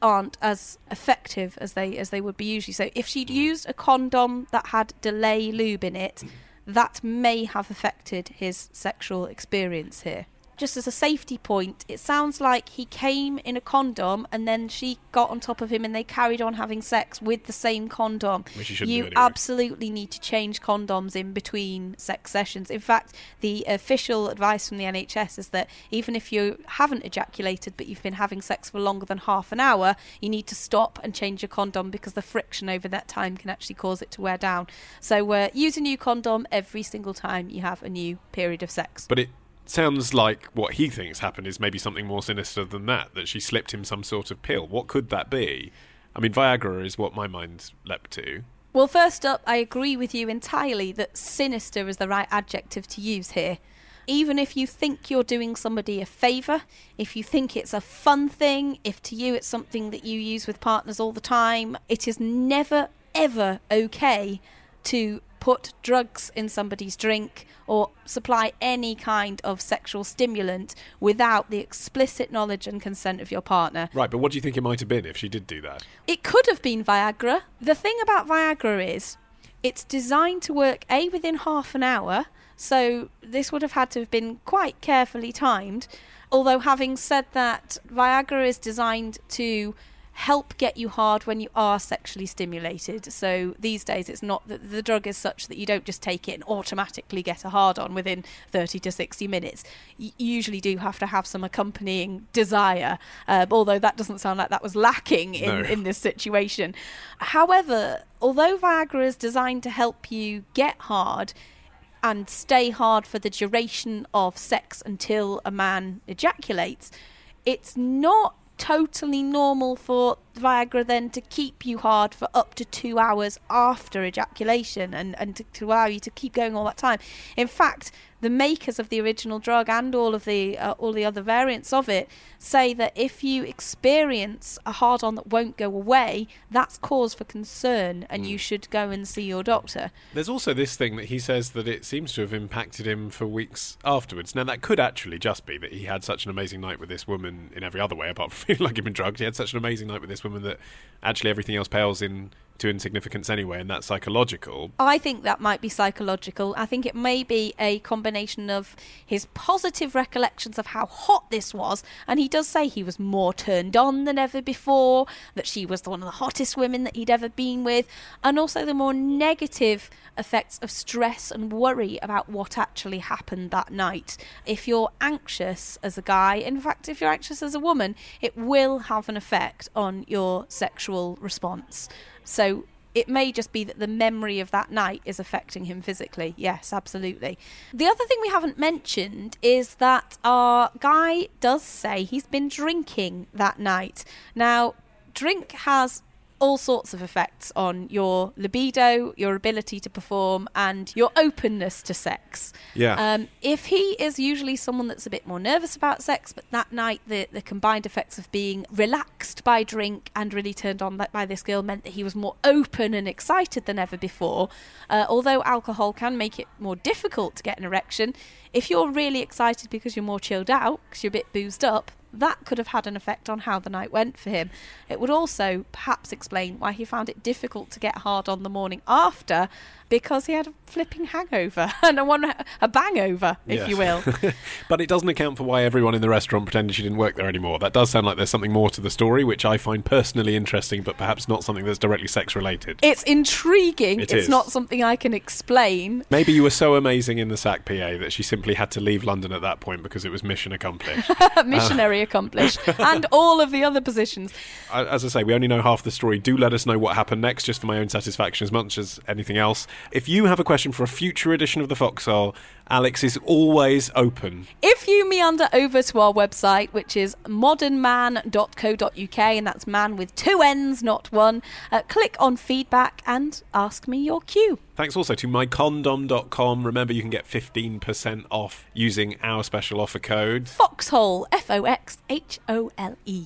aren't as effective as they as they would be usually. So if she'd used a condom that had delay lube in it, that may have affected his sexual experience here. Just as a safety point, it sounds like he came in a condom and then she got on top of him and they carried on having sex with the same condom. Which you shouldn't You do anyway. absolutely need to change condoms in between sex sessions. In fact, the official advice from the N H S is that even if you haven't ejaculated but you've been having sex for longer than half an hour, you need to stop and change your condom because the friction over that time can actually cause it to wear down. So uh, use a new condom every single time you have a new period of sex. But it sounds like what he thinks happened is maybe something more sinister than that, that she slipped him some sort of pill. What could that be? I mean, Viagra is what my mind leapt to. Well, first up, I agree with you entirely that sinister is the right adjective to use here. Even if you think you're doing somebody a favour, if you think it's a fun thing, if to you it's something that you use with partners all the time, it is never, ever okay to put drugs in somebody's drink or supply any kind of sexual stimulant without the explicit knowledge and consent of your partner. Right, but what do you think it might have been if she did do that? It could have been Viagra. The thing about Viagra is it's designed to work, A, within half an hour, so this would have had to have been quite carefully timed. Although having said that, Viagra is designed to help get you hard when you are sexually stimulated. So these days it's not that the drug is such that you don't just take it and automatically get a hard on within thirty to sixty minutes. You usually do have to have some accompanying desire, uh, although that doesn't sound like that was lacking in, No. in this situation. However, although Viagra is designed to help you get hard and stay hard for the duration of sex until a man ejaculates, it's not totally normal for Viagra then to keep you hard for up to two hours after ejaculation and, and to, to allow you to keep going all that time. In fact, the makers of the original drug and all of the uh, all the other variants of it say that if you experience a hard-on that won't go away, that's cause for concern and you should go and see your doctor. There's also this thing that he says that it seems to have impacted him for weeks afterwards. Now, that could actually just be that he had such an amazing night with this woman in every other way, apart from feeling like he'd been drugged. He had such an amazing night with this woman that actually everything else pales in to insignificance anyway, and that's psychological. I think that might be psychological. I think it may be a combination of his positive recollections of how hot this was, and he does say he was more turned on than ever before, that she was one of the hottest women that he'd ever been with, and also the more negative effects of stress and worry about what actually happened that night. If you're anxious as a guy, in fact, if you're anxious as a woman, it will have an effect on your sexual response. So it may just be that the memory of that night is affecting him physically. Yes, absolutely. The other thing we haven't mentioned is that our guy does say he's been drinking that night. Now, drink has all sorts of effects on your libido, your ability to perform, and your openness to sex. Yeah. Um, if he is usually someone that's a bit more nervous about sex, but that night the, the combined effects of being relaxed by drink and really turned on by this girl meant that he was more open and excited than ever before. Uh, although alcohol can make it more difficult to get an erection, if you're really excited because you're more chilled out, because you're a bit boozed up, that could have had an effect on how the night went for him. It would also perhaps explain why he found it difficult to get hard on the morning after, because he had a flipping hangover and a one a bangover, if Yes. you will. But it doesn't account for why everyone in the restaurant pretended she didn't work there anymore. That does sound like there's something more to the story, which I find personally interesting, but perhaps not something that's directly sex-related. It's intriguing. It it's is. not something I can explain. Maybe you were so amazing in the S A C P A that she simply had to leave London at that point because it was mission accomplished. Missionary accomplished. And all of the other positions. I- As I say, we only know half the story. Do let us know what happened next, just for my own satisfaction as much as anything else. If you have a question for a future edition of the Foxhole, Alex is always open. If you meander over to our website, which is modern man dot co dot uk, and that's man with two N's, not one, uh, click on feedback and ask me your cue. Thanks also to my condom dot com. Remember, you can get fifteen percent off using our special offer code. Foxhole, F O X H O L E.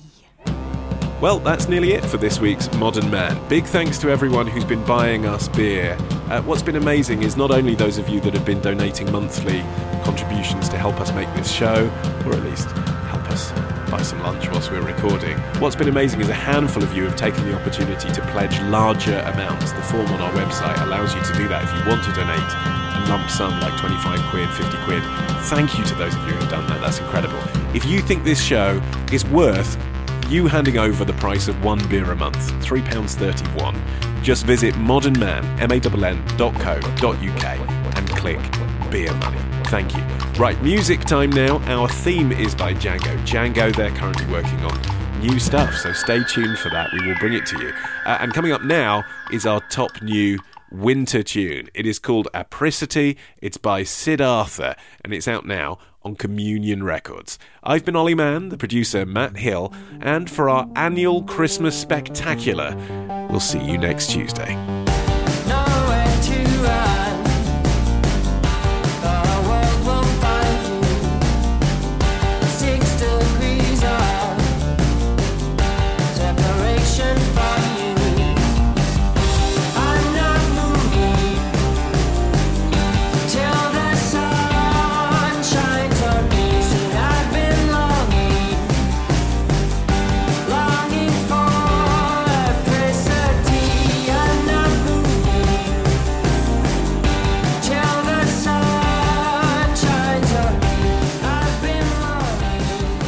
Well, that's nearly it for this week's Modern Man. Big thanks to everyone who's been buying us beer. Uh, what's been amazing is not only those of you that have been donating monthly contributions to help us make this show, or at least help us buy buy some lunch whilst we're recording. What's been amazing is a handful of you have taken the opportunity to pledge larger amounts. The form on our website allows you to do that if you want to donate a lump sum like twenty-five quid, fifty quid. Thank you to those of you who have done that. That's incredible. If you think this show is worth you handing over the price of one beer a month, three pounds thirty-one, just visit modern man, M A N N dot co dot U K and click Beer Money. Thank you. Right, music time now. Our theme is by Django. Django, they're currently working on new stuff, so stay tuned for that. We will bring it to you. Uh, and coming up now is our top new winter tune. It is called Apricity. It's by Sid Arthur, and it's out now on Communion Records. I've been Ollie Mann, the producer Matt Hill, and for our annual Christmas spectacular, we'll see you next Tuesday. Nowhere to run. The world will find you. Six degrees of separation from you. I'm not moving till the sun shines on me. And I've been longing, longing for apricity. I'm not moving till the sun shines on me. I've been longing.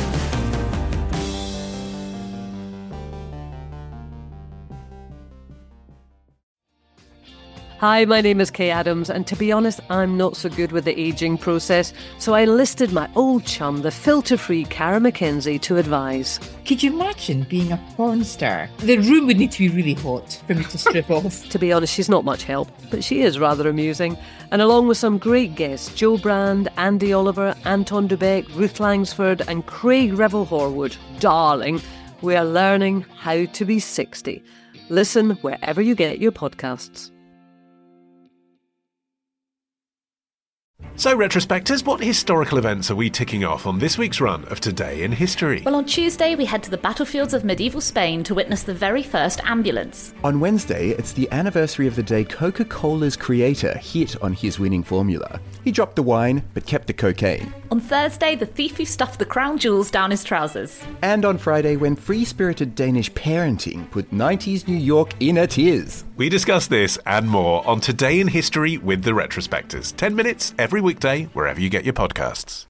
Hi, my name is Kay Adams, and to be honest, I'm not so good with the ageing process, so I enlisted my old chum, the filter-free Cara McKenzie, to advise. Could you imagine being a porn star? The room would need to be really hot for me to strip off. To be honest, she's not much help, but she is rather amusing. And along with some great guests, Joe Brand, Andy Oliver, Anton Dubeck, Ruth Langsford and Craig Revel-Horwood, darling, we are learning how to be sixty. Listen wherever you get your podcasts. So, retrospectors, what historical events are we ticking off on this week's run of Today in History? Well, on Tuesday, we head to the battlefields of medieval Spain to witness the very first ambulance. On Wednesday, it's the anniversary of the day Coca-Cola's creator hit on his winning formula. He dropped the wine, but kept the cocaine. On Thursday, the thief who stuffed the crown jewels down his trousers. And on Friday, when free-spirited Danish parenting put nineties New York in a tears. We discuss this and more on Today in History with the Retrospectors. ten minutes every weekday, wherever you get your podcasts.